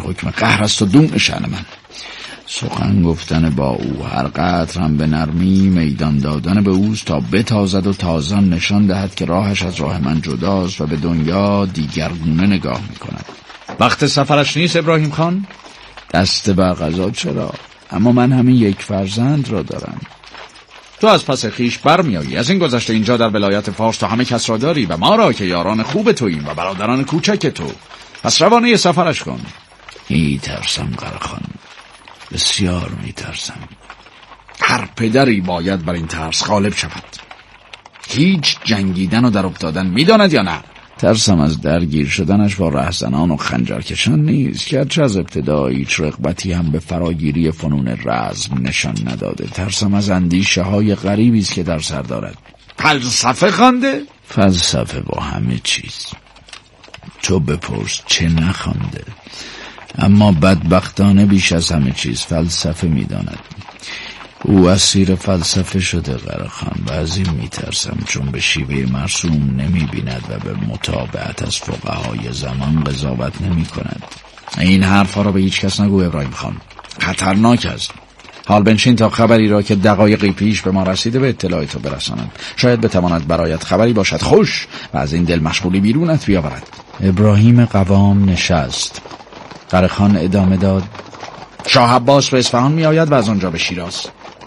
حکم قهر است و دون شأن من. سخن گفتن با او هر قدر هم به نرمی میدان دادن به اوست تا بتازد و تازان نشان دهد که راهش از راه من جداست و به دنیا دیگرگونه نگاه میکند. وقت سفرش نیست ابراهیم خان؟ دست بر قضا چرا؟ اما من همین یک فرزند را دارم. تو از پس خیش برمیایی. از این گذشته اینجا در ولایت فارس تو همه کس را داری و ما را که یاران خوب توییم و برادران کوچک تو. پس روانه سفرش کن. میترسم قرخان، بسیار میترسم. هر پدری باید بر این ترس غالب شود. هیچ جنگیدن و در افتادن میداند یا نه؟ ترسم از درگیر شدنش با رهزنان و خنجرکشان نیست، گرچه از ابتدا هیچ رغبتی هم به فراگیری فنون رزم نشان نداده. ترسم از اندیشه های غریبی است که در سر دارد. فلسفه خوانده؟ فلسفه با همه چیز. تو بپرس چه نخوانده. اما بدبختانه بیش از همه چیز فلسفه میداند. او اسیر فلسفه شده قرخان و از این میترسم، چون به شیوه مرسوم نمیبیند و به متابعت از فقهای زمان قضاوت نمی کند. این حرفا را به هیچ کس نگو ابراهیم خان، خطرناک است. حال بنشین تا خبری را که دقایقی پیش به ما رسیده به اطلاع تو برسانم. شاید بتواند برایت خبری باشد خوش و از این دل مشغولی بیرونت بیاورد. ابراهیم قوام نشست. قرخان ادامه داد: شاه عباس به اصفهان می آید و از آنجا به شیراز.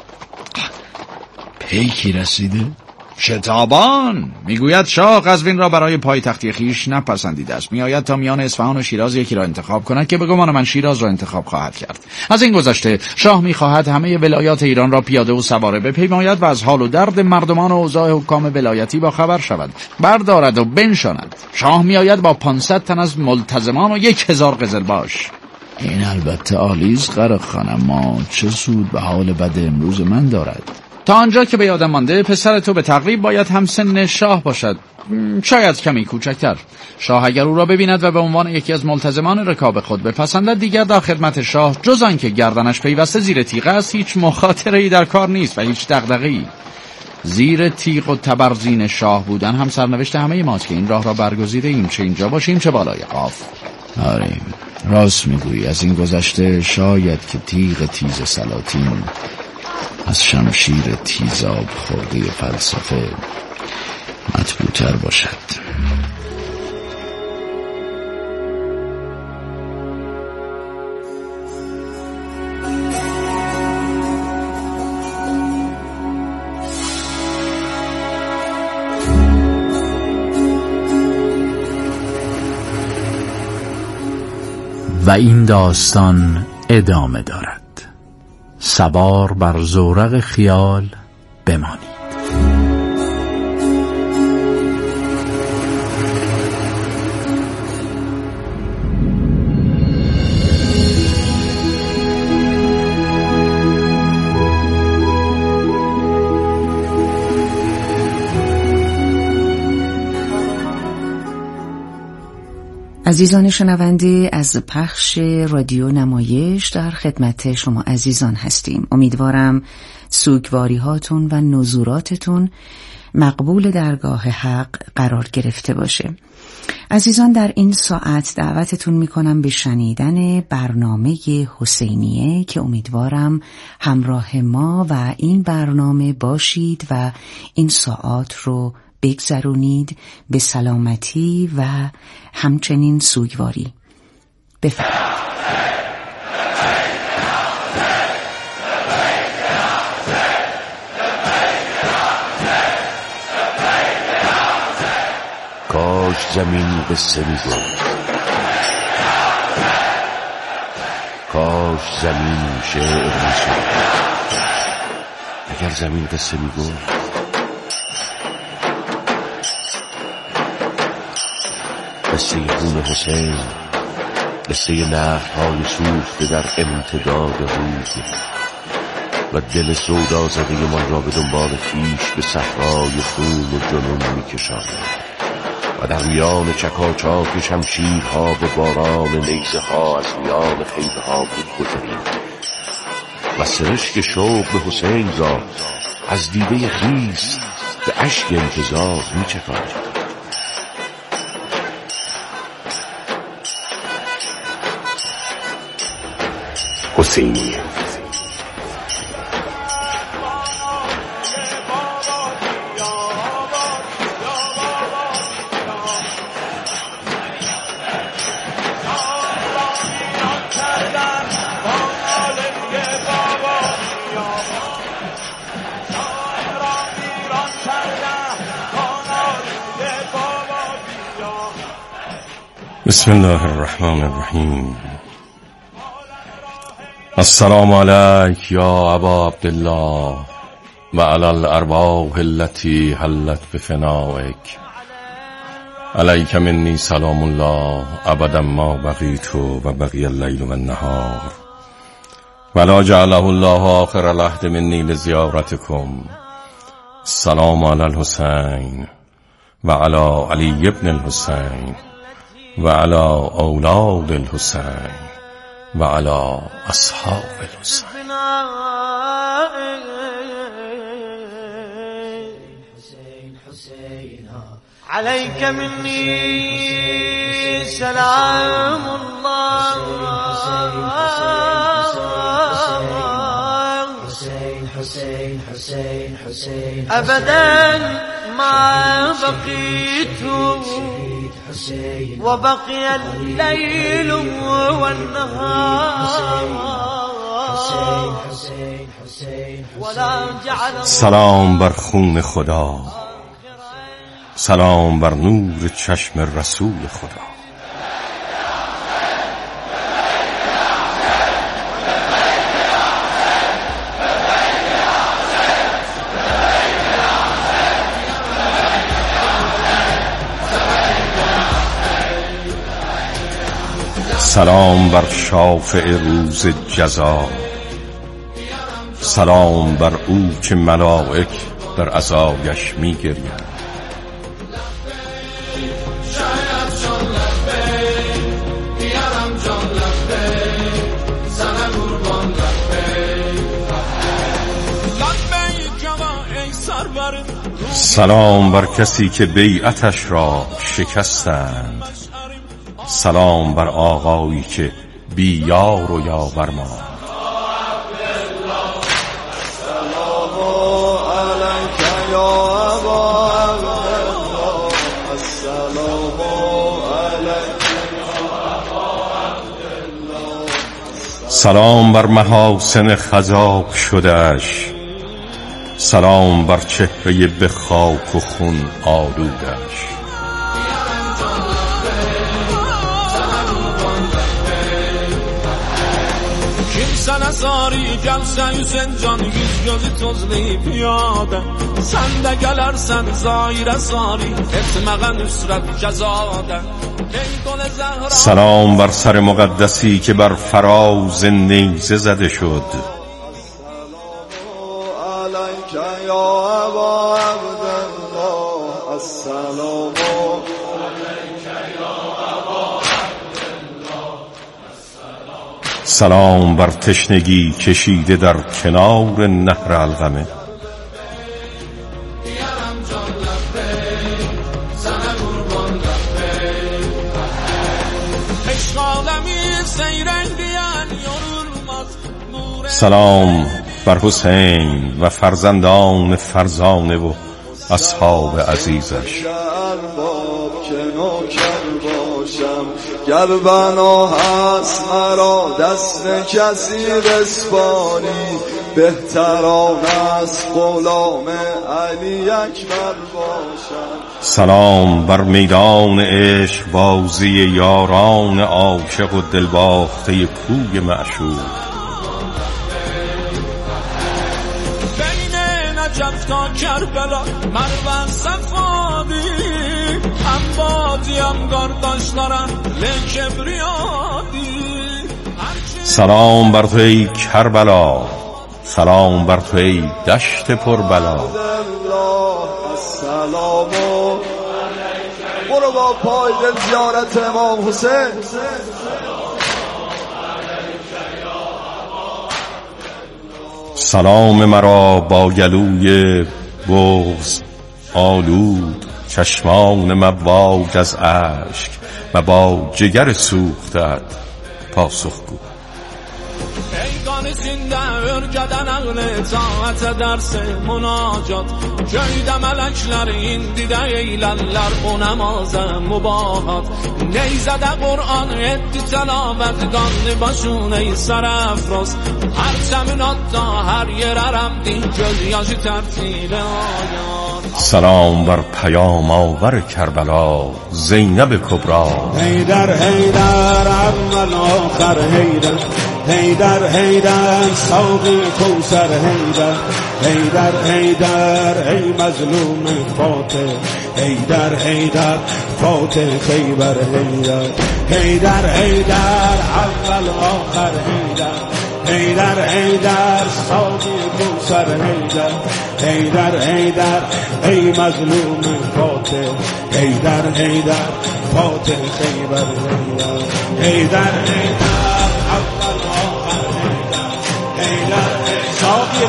پیکی رسیده؟ شتابان میگوید شاه قزوین را برای پایتختی خیش نپسندیده است. میآید تا میان اصفهان و شیراز یکی را انتخاب کند که به گمان من شیراز را انتخاب خواهد کرد. از این گذشته شاه میخواهد همه ولایات ایران را پیاده و سواره بپیماید و از حال و درد مردمان و اوضاع حکام ولایتی با خبر شود، بردارد و بنشاند. شاه میآید با 500 تن از ملتزمان و 1000 قزلباش. این البته عالیز قرخان، اما چه سود به حال بد امروز من دارد؟ تا آنجا که به یادم مانده پسر تو به تقریب باید همسن شاه باشد، شاید کمی کوچکتر. شاه اگر او را ببیند و به عنوان یکی از ملتزمان رکاب خود بپسندد، دیگر در خدمت شاه جز آن که گردنش پیوسته زیر تیغ است هیچ مخاطره‌ای در کار نیست و هیچ دغدغه‌ای. زیر تیغ و تبرزین شاه بودن هم سرنوشت همه ماست که این راه را برگزیده ایم، چه اینجا باشیم چه بالای قاف. آره راست میگویی. از این گذشته شاید که تیغ تیز سلاطین از شمشیر تیزاب خورده فلسفه مطبوع‌تر باشد. و این داستان ادامه دارد. سوار بر زورق خیال بمانید. عزیزان شنونده، از پخش رادیو نمایش در خدمت شما عزیزان هستیم. امیدوارم سوگواری هاتون و نزوراتتون مقبول درگاه حق قرار گرفته باشه. عزیزان، در این ساعت دعوتتون میکنم به شنیدن برنامه حسینیه که امیدوارم همراه ما و این برنامه باشید و این ساعت رو بگذرونید به سلامتی و همچنین سوگواری. بفرمایید. کاش زمین قصه میگفت، کاش زمین شعر میشد. اگر زمین قصه میگفت، قصه خون حسین، قصه نخل‌های سوخته در امتداد روز و دل سودا زده من را به دنبال خویش به صحرای خون و جنون می‌کشاند و در میان چکاچاک شمشیرها به باران نیزه ها از میان خیمه ها می‌گذریم و سرشک شوق به حسین را از دیده خیس به اشک انتظار می‌چکانیم. حسینی. بسم الله الرحمن الرحیم. السلام علیک یا ابا عبدالله و علی الارواح التي حلت بفنائک. علیک منی سلام الله ابدا ما بقیت و بقی اللیل و النهار ولا جعله الله آخر العهد منی لزیارتکم. السلام علی الحسین و علی علی ابن الحسین و علی اولاد الحسین و علی اصحاب الحسین. علیک منی سلام الله ابدا ما بقيت وبقي الليل والنهار ولا جعل. سلام بر خون خدا، سلام بر نور چشم رسول خدا. سلام بر شافع روز جزا، سلام بر او که ملائک در عزایش می گریند. سلام بر کسی که بیعتش را شکستند، سلام بر آقایی که بی یار و یاور ماند. سلام بر محاسن خضاب شدهش، سلام بر چهره به خاک و خون آلودش. Kimsen esari gelsen Hüseyin yüz gözü tozlayıp yada. Sen de gelersen zahire sari etmeğe nüsret cezada. سلام بر سر مقدسی که بر فراز نیزه زده شد، سلام بر تشنگی کشیده در کنار نهر القمه. سلام بر حسین و فرزندان فرزانه و اصحاب عزیزش. گر بنا هست مرا دست کسی بسپاری، بهتران است غلام علی اکبر باشم. سلام بر میدان عشق بازی یاران عاشق و دلباخته کوی معشوق. نجف تا کربلا مروان صفادی هم بادی هم گرداشتارن لکبریادی. سلام بر تو ای کربلا، سلام بر تو ای دشت پر بلا. سلامو برو با پای دل زیارت امام حسین. سلام مرا با گلوی بغض آلود، چشمان مواج از اشک و با جگر سوختت پاسخگو. پیگان zinde ürkeden ağlı taat ederse münacat Köyde melekler indi de eylerler bu namaza mübahat Neyzede Kur'an etti telavet Kanlı başın ey serafraz Her teminatta her yer eremdi Göz yaşı tertile ayar سلام بر پیام آور کربلا زینب کبرا حیدر حیدر اول آخر حیدر حیدر حیدر ساقی کوثر حیدر حیدر حیدر ای مظلوم فاتح حیدر حیدر فاتح خیبر حیدر حیدر حیدر اول آخر حیدر حیدر حیدر ساقی کوثر حیدر حیدر حیدر ای مظلوم فاتح حیدر حیدر فاتح خیبر حیدر حیدر حیدر اول آخر حیدر حیدر ساقی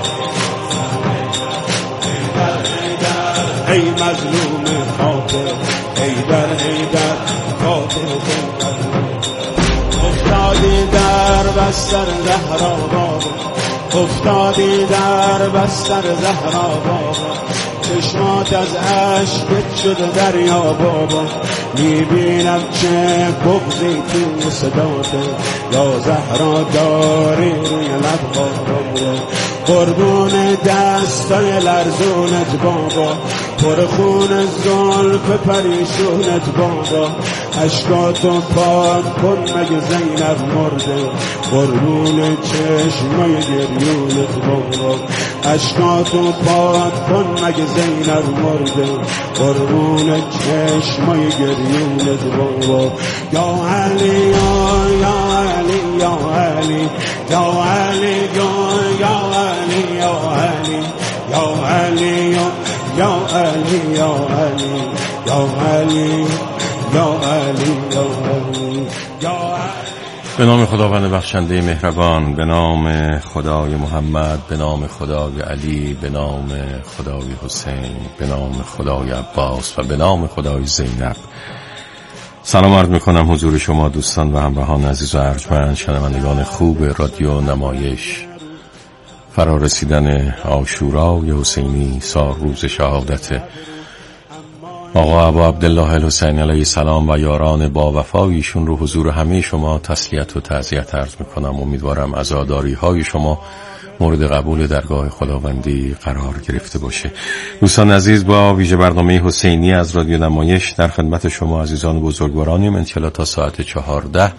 حیدر حیدر ای مظلوم فاتح حیدر حیدر فاتح خیبر افتادی در بستر زهرا بابا افتادی در بستر زهرا بابا چشمات از عشقت شده دریا بابا میبینم چه بغضی توی صداته یا زهرا داری روی لب بابا قربون دستای لرزونت بابا پر خون زلف پریشونت بابا اشکاتو پاک کن مگه زینب مرده قربون چشمای گریونت بابا اشکاتو پاک کن مگه زینب مرده قربون چشمای گریونت بابا یا علی یا علی یا علی یا علی یا علی یا علی یا علی یا علی یا علی یا علی یا علی یا علی یا علی به نام خداوند بخشنده مهربان به نام خدای محمد به نام خدای علی به نام خدای حسین به نام خدای عباس و به نام خدای زینب سلام عرض میکنم حضور شما دوستان و همراهان عزیز و ارجمند شنوندگان خوب رادیو نمایش فرارسیدن عاشورای حسینی سال روز شهادت آقا ابا عبدالله الحسین علیه السلام و یاران با وفایشون رو حضور همه شما تسلیت و تعزیت عرض میکنم. امیدوارم عزاداری های شما مورد قبول درگاه خداوندی قرار گرفته باشه. دوستان عزیز با ویژه برنامه حسینی از رادیو نمایش در خدمت شما عزیزان بزرگوارانیم. انشالله تا ساعت 14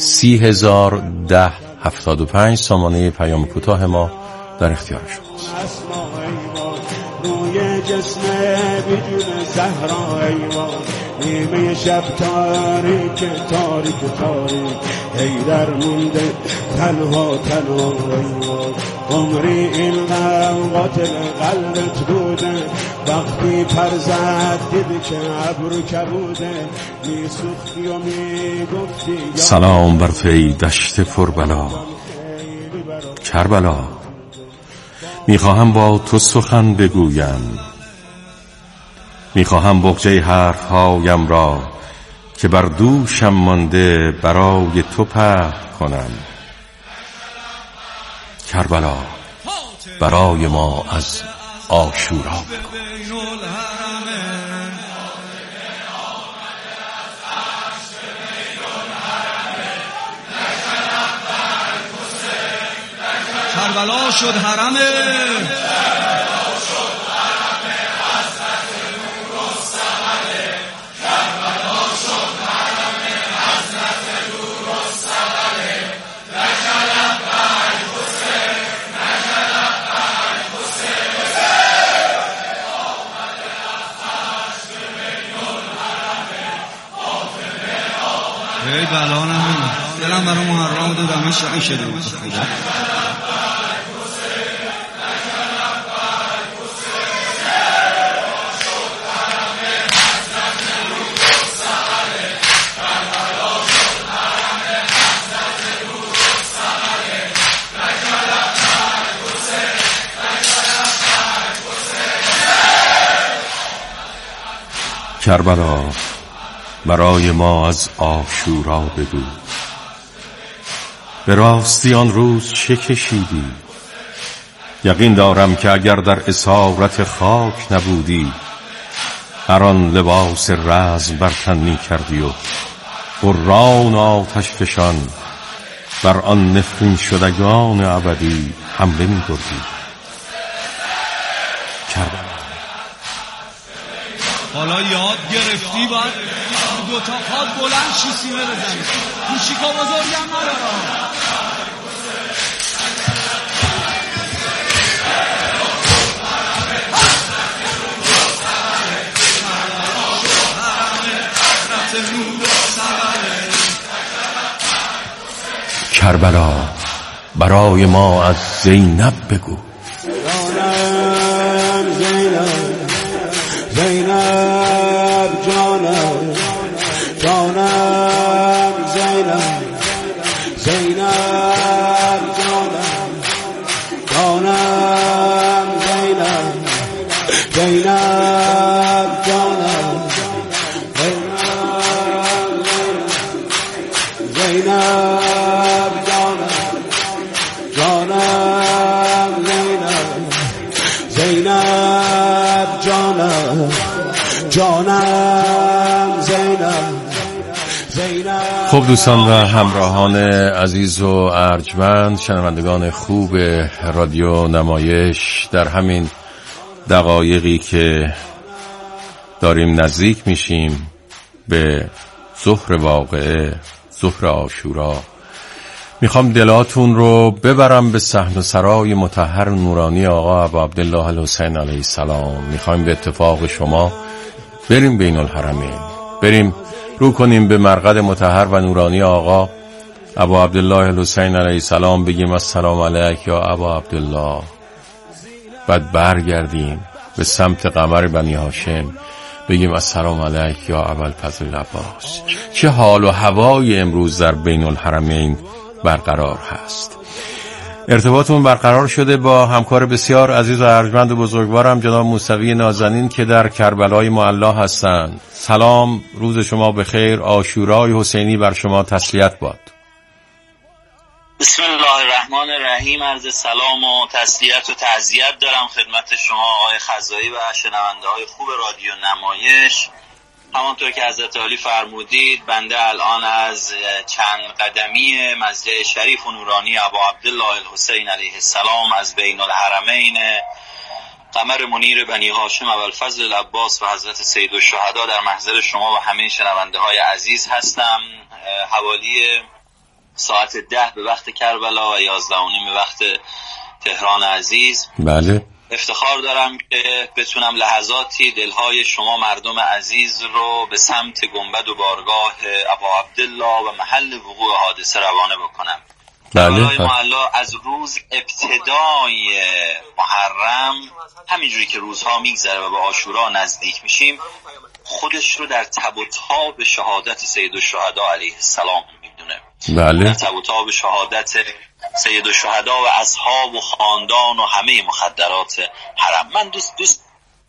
301075 سامانه پیام کوتاه ما در اختیار شماست. روی جسم بدون زهرا ایوان نیمه شب تاریک تاریک تاریک حیدر مونده تنها تنها ایوان عمری این قاتل قلبت بوده وقتی پر زد دیدی که ابرو کبوده میسوختی و میگفتی سلام بر فی دشت پربلا کربلا میخواهم با تو سخن بگویم میخواهم بغچه حرفهایم را که بر دوشم مانده برای تو پهن کنم کربلا برای ما از عاشورا کربلا شد حرمه ای بلانم دلم برای محرم دو دمه شقی شده بود. کربلا برای ما از عاشورا بگو به راستی آن روز چه کشیدی؟ یقین دارم که اگر در اسارت خاک نبودی، هر آن لباس رزم بر تن می کردی و قرآن آتش فشان بر آن نفرین شدگان ابدی حمله می بردی. کربلا حالا یاد گرفتی باید دوتا پاد بلند شی سینه بزنی. کوچیکا بزرگم ندارم. کربلا برای ما از زینب بگو. زینب جانم جانم زینب زینب جانم جانم زینب زینب جانم زینب جانم جانم زینب جانم جانم زینب. خب دوستان و همراهان عزیز و ارجمند، شنوندگان خوب رادیو نمایش، در همین دقایقی که داریم نزدیک میشیم به ظهر واقعه، ظهر عاشورا، میخوام دلاتون رو ببرم به صحن سرای مطهر نورانی آقا ابا عبدالله الحسین علیه السلام. میخوایم به اتفاق شما بریم بین الحرمین، بریم رو کنیم به مرقد مطهر و نورانی آقا ابا عبدالله الحسین علیه السلام، بگیم السلام علیک یا ابا عبدالله، بعد برگردیم به سمت قمر بنی هاشم، بگیم السلام علیک یا ابوالفضل العباس. چه حال و هوای امروز در بین الحرمین برقرار هست. ارتباطمون برقرار شده با همکار بسیار عزیز و ارجمند و بزرگوارم جناب موسوی نازنین که در کربلای معلا هستند. سلام، روز شما بخیر، عاشورای حسینی بر شما تسلیت باد. بسم الله الرحمن الرحیم. عرض سلام و تسلیت و تعزیت دارم خدمت شما آقای خزایی و شنونده های خوب رادیو نمایش. همانطور که حضرت عالی فرمودید، بنده الان از چند قدمی مسجد شریف و نورانی ابا عبدالله الحسین علیه السلام از بین الحرمین قمر منیر بنی هاشم ابوالفضل العباس و حضرت سید الشهدا در محضر شما و همه شنونده های عزیز هستم. حوالی ساعت 10 به وقت کربلا و 11:30 به وقت تهران عزیز. بله. افتخار دارم که بتونم لحظاتی دلهای شما مردم عزیز رو به سمت گنبد و بارگاه ابا عبدالله و محل وقوع حادثه روانه بکنم. بله. معلا از روز ابتدای محرم، همینجوری که روزها میگذره و به عاشورا نزدیک میشیم، خودش رو در تب و تاب شهادت سید الشهدا علیه السلام میدونه. بله. در تب و تاب شهادت سید الشهدا و اصحاب و خاندان و همه مخدرات حرم. من دوست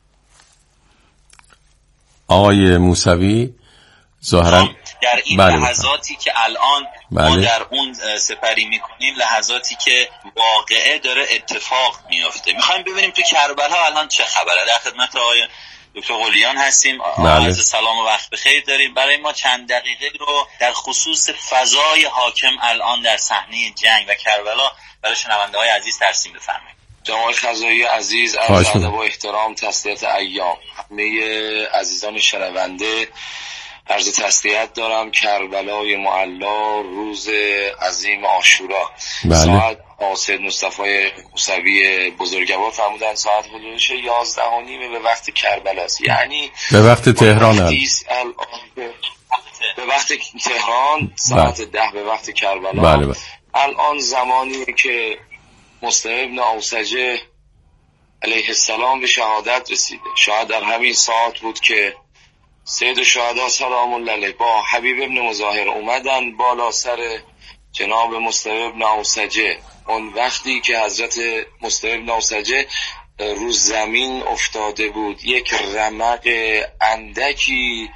آقای موسوی ظاهرا در این لحظاتی که الان ما در اون سپری میکنیم، لحظاتی که واقعه داره اتفاق میفته، میخوایم ببینیم تو کربلا الان چه خبره. در خدمت آقای دکتر قلیان هستیم. عرض سلام و وقت بخیر داریم. برای ما چند دقیقه رو در خصوص فضای حاکم الان در صحنه جنگ و کربلا برای شنونده های عزیز ترسیم بفرمایید. جناب خزایی عزیز، عرض ادب و احترام، تسلیت ایام. همه عزیزان شنونده عرض تسلیت دارم. کربلای معلا، روز عظیم عاشورا. ساعت سید مصطفی موسوی بزرگوار فرمودن ساعت حدودش 11:30 به وقت کربلاست، یعنی به وقت تهران به وقت تهران، ساعت 10 به وقت کربلا. الان زمانی که مصطفی ابن اوسجه علیه السلام به شهادت رسیده. شاید در همین ساعت بود که سید الشهدا سلام الله علیه با حبیب ابن مظاهر اومدن بالا سر جناب مصطفی ابن اوسجه. اون وقتی که حضرت مصطفی ابن اوسجه رو زمین افتاده بود، یک رمق اندکی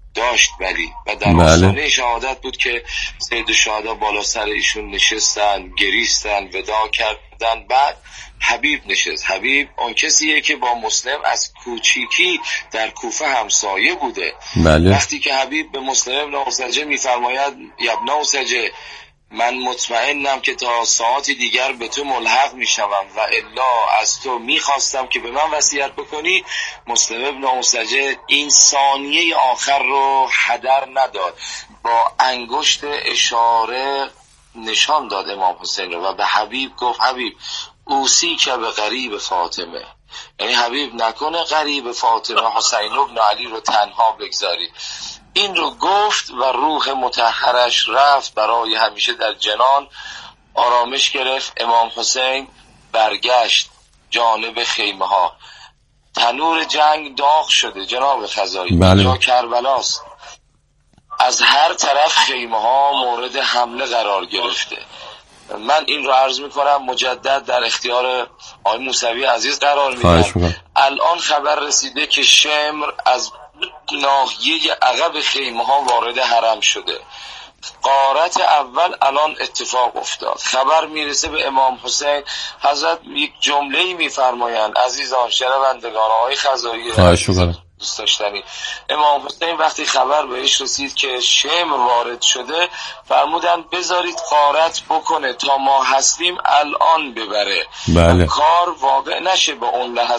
داشت ولی و در آستانه شهادت بود که سید الشهدا بالا سر ایشون نشستن، گریستن، ودا کردن. بعد حبیب نشست. حبیب اون کسیه که با مسلم از کوچیکی در کوفه همسایه بوده. وقتی که حبیب به مسلم ابن اوسجه میفرماید یا ابن اوسجه من مطمئنم که تا ساعتی دیگر به تو ملحق میشوم و الا از تو میخواستم که به من وصیت بکنی، مسلم ابن اوسجه این ثانیه آخر رو هدر نداد، با انگشت اشاره نشان داد امام حسین رو و به حبیب گفت حبیب اوصی که به غریب فاطمه، یعنی حبیب نکنه غریب فاطمه حسین ابن علی رو تنها بگذاری. این رو گفت و روح مطهرش رفت برای همیشه در جنان آرامش گرفت. امام حسین برگشت جانب خیمه ها. تنور جنگ داغ شده جناب خزایی، جا کربلاست، از هر طرف خیمه ها مورد حمله قرار گرفته. من این رو عرض میکنم مجدد در اختیار آقای موسوی عزیز قرار میدم. الان خبر رسیده که شمر از ناحیه عقب خیمه ها وارد حرم شده. غارت اول الان اتفاق افتاد. خبر میرسه به امام حسین. حضرت یک جمله‌ای میفرمایند عزیزان شنوندگان آقای خزایی دوست داشتنی، امام حسین وقتی خبر بهش رسید که شمر وارد شده فرمودن بذارید غارت بکنه تا ما هستیم الان ببره. کار واقع نشه به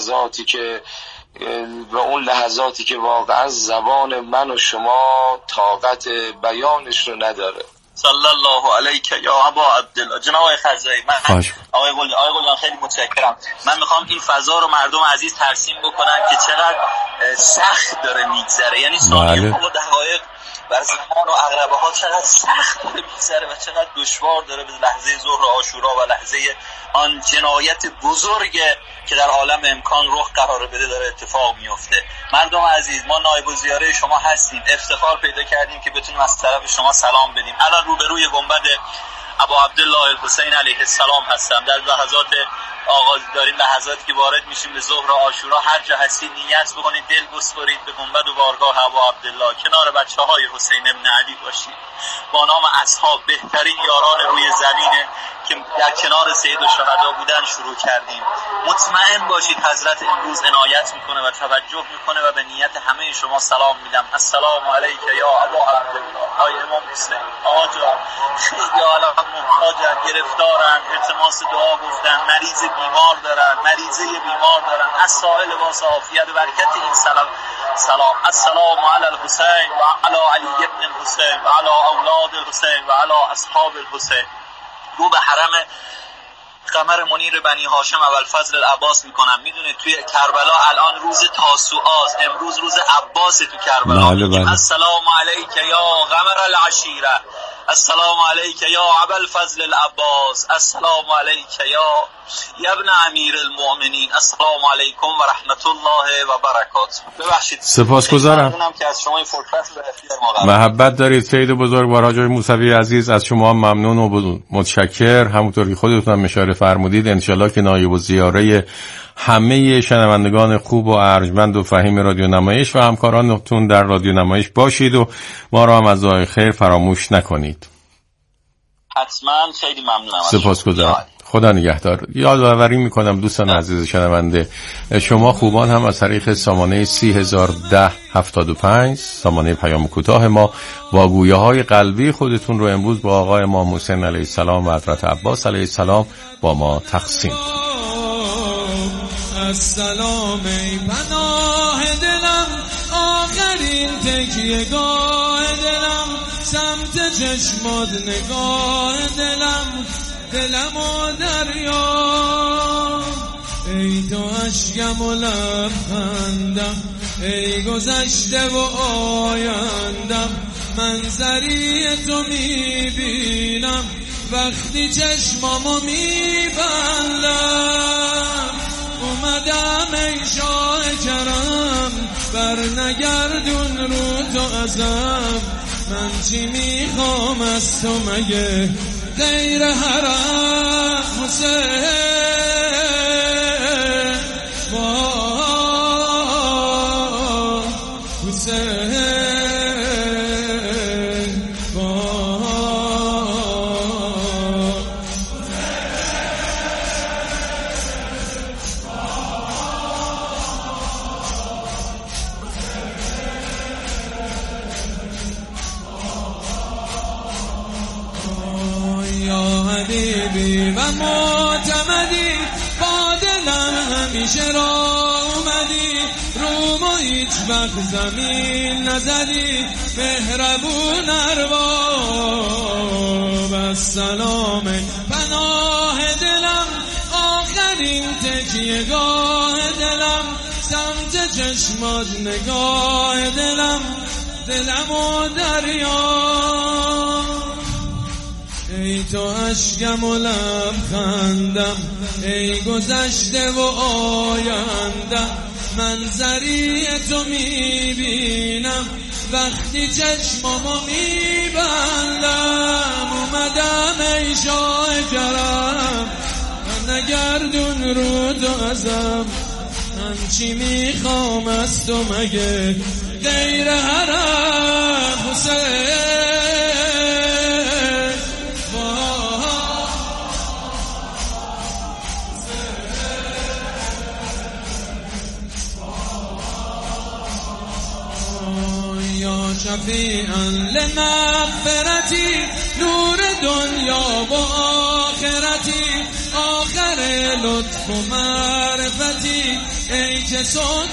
اون لحظاتی که واقعا زبان من و شما طاقت بیانش رو نداره. صلی الله علیک یا ابا عبدالله. جناب آقای خزایی، من آقای قلیان خیلی متشکرم. من میخوام این فضا رو مردم عزیز ترسیم بکنن که چقدر سخت داره میگذره، یعنی ثانیه و دقایق و زمان و عقربه ها چقدر سخت داره میگذره و چقدر دشوار داره به لحظه ظهر عاشورا و لحظه آن جنایت بزرگ که در عالم امکان رخ قرار بده داره اتفاق میفته. مردم عزیز، ما نایب الزیاره شما هستیم، افتخار پیدا کردیم که بتونیم از طرف شما سلام بدیم. الان روبروی گنبد ابا عبدالله الحسین علیه السلام هستم. در لحظات آغاز داریم، لحظاتی که وارد میشیم به ظهر عاشورا. هر جا هستید نیت بکنید، دل بسپرید به گنبد و بارگاه ابا عبدالله، کنار بچه‌های حسین ابن علی باشید. با نام اصحاب، بهترین یاران روی زمینه که در کنار سید الشهدا بودن شروع کردیم. مطمئن باشید حضرت امروز عنایت میکنه و توجه میکنه و به نیت همه شما سلام میدم. السلام علیک یا ابا عبدالله. آقای امام حسین، آقا جان، خیلی عالم محتاجن، گرفتارن، التماس دعا گفتن، مریض بیمار دارن، مریضه بیمار دارن. از سائل واسه عافیت و برکت این سلام. السلام علی الحسین و علی علی ابن الحسین و علی اولاد الحسین و علی اصحاب الحسین. رو به حرم قمر منیر بنی هاشم ابوالفضل العباس میکنم. میدونه توی کربلا الان روز تاسوعاست، امروز روز عباس تو کربلا. السلام علیک یا قمر العشیره، السلام علیک یا ابوالفضل العباس، السلام علیک یا ابن امیر المؤمنین، السلام علیکم و رحمت الله و برکاته. ببخشید، سپاسگزارم که از شما این فرصت رو اختیار ما قرار محبت دارید. سید بزرگوار حاج موسوی عزیز، از شما ممنون و متشکر. همونطور که خودتون هم اشاره فرمودید، انشالله که نایب الزیاره همه شنوندگان خوب و ارجمند و فهیم رادیو نمایش و همکارانتون در رادیو نمایش باشید و ما را هم از دعای خیر فراموش نکنید. حتما. خیلی ممنونم. سپاسگزارم. خدا نگهدار. یادآوری میکنم دوستان عزیز شنونده، شما خوبان هم از طریق سامانه 301075 سامانه پیام کوتاه ما با گویه های قلبی خودتون رو امروز با آقای امام حسین علیه السلام و حضرت عباس علیه السلام با ما تقسیم. السلام ای پناه دلم، آخرین تکیه‌گاه دلم، سمت چشمات نگاه دلم و دریا. ای تو اشکم و لبخندم، ای گذشته و آیندم، منظری تو میبینم وقتی چشمامو میبندم. اومدم ای شاه کرم، بر نگردون رو تو ازم، من چی میخوام از تو مگه غیر حرم حسین. حسین حبیبی و معتمدی، با دلم همیشه را اومدی، رومو هیچ وقت زمین نزدی، مهربون ارباب السلام پناه دلم، آخرین تکیه‌گاه دلم، سمت چشمات نگاه دلم، دلم و دریا. ای تو اشکم و لبخندم، ای گذشته و آیندم، منظری تو میبینم وقتی چشمامو میبندم. اومدم ای شاه کرم، نگردون رو تو ازم، من چی میخوام از تو مگه غیر حرم حسین. یا شفیعا لمغفرتی، نور دنیا و آخرتی، آخر لطف و معرفتی، ای که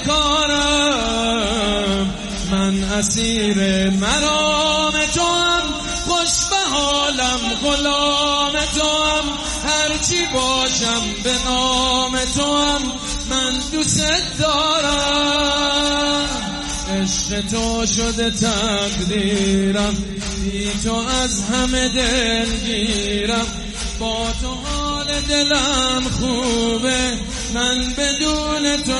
سکارم من اسیر مرام تو هم، خوش به حالم غلام تو هم، هرچی باشم به نام تو هم، من دوست دارم. عشق تو شده تقدیرم، بی تو از همه دلگیرم، با تو حال دلم خوبه، من بدون تو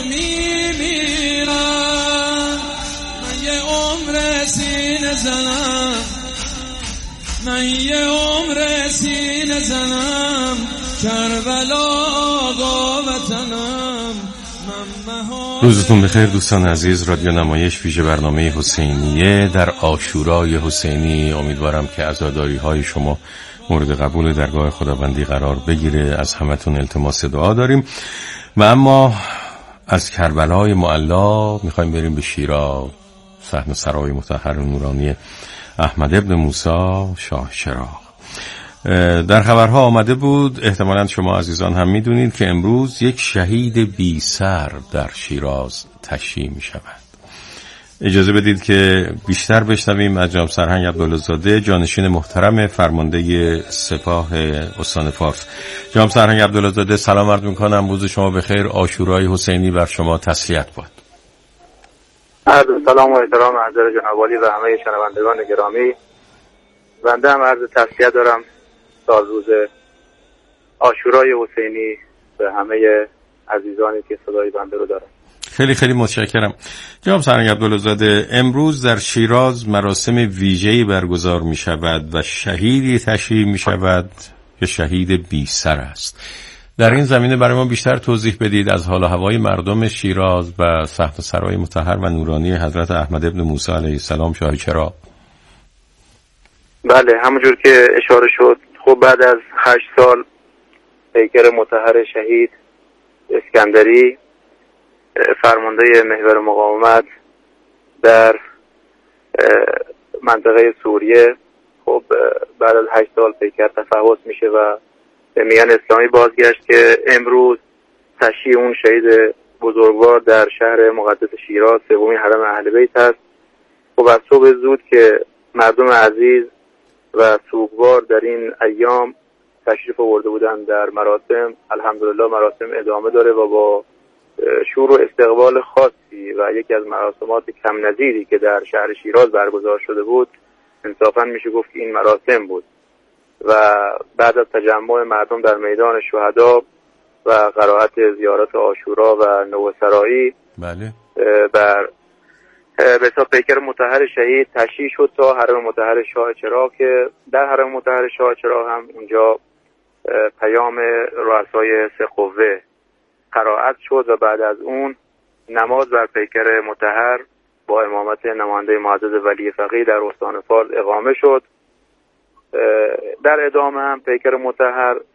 میمیرم. من یه عمر سینه زنم، من یه عمر سینه زنم، کربلا آقا وطنم. روزتون بخیر دوستان عزیز. رادیو نمایش ویژه برنامه حسینیه در عاشورای حسینی. امیدوارم که عزاداری های شما مورد قبول درگاه خداوندی قرار بگیره. از همتون التماس دعا داریم. و اما از کربلای معلا میخوایم بریم به شیراز، صحن سرای مطهر نورانی احمد ابن موسی شاه چراغ. در خبرها آمده بود، احتمالاً شما عزیزان هم میدونید که امروز یک شهید بی سر در شیراز تشییع می شود. اجازه بدید که بیشتر بشنویم از جناب سرهنگ عبدالله‌زاده، جانشین محترم فرمانده سپاه استان فارس. جناب سرهنگ عبدالله‌زاده سلام عرض می‌کنم، روز شما بخیر، عاشورای حسینی بر شما تسلیت باد. عرض سلام و احترام حضرت جناب عالی و همه شنوندگان گرامی. بنده هم عرض تسلیت دارم تا روز عاشورای حسینی به همه عزیزانی که صدای بنده رو دارن. خیلی خیلی متشکرم. جناب سرهنگ عبدالله‌زاده، امروز در شیراز مراسم ویژه‌ای برگزار می شود و شهیدی تشییع می شود که شهید بی سر است. در این زمینه برای ما بیشتر توضیح بدید از حال و هوای مردم شیراز و صحن سرای مطهر و نورانی حضرت احمد ابن موسی علیه السلام شاه چراغ. بله، همونجور که اشاره شد، خب بعد از 8 سال پیکر مطهر شهید اسکندری فرمانده محور مقاومت در منطقه سوریه، خب بعد از 8 سال پیکر تفحص میشه و به میان اسلامی بازگشت که امروز تشییع اون شهید بزرگوار در شهر مقدس شیراز، سومین حرم اهل بیت است. خب از صبح زود که مردم عزیز و سوگوار در این ایام تشریف آورده بودند در مراسم، الحمدلله مراسم ادامه داره و با شور و استقبال خاصی و یکی از مراسمات کم نظیری که در شهر شیراز برگزار شده بود، انصافاً میشه گفت که این مراسم بود. و بعد از تجمع مردم در میدان شهدا و قرائت زیارت عاشورا و نوسرایی، بله، بر به پیکر مطهر شهید تشییع شد تا حرم مطهر شاه چراغ، که در حرم مطهر شاه چراغ هم اونجا پیام رؤسای سه قوه قرائت شد و بعد از اون نماز بر پیکر مطهر با امامت نماینده معزز ولی فقیه در استان فارس اقامه شد. در ادامه هم پیکر مطهر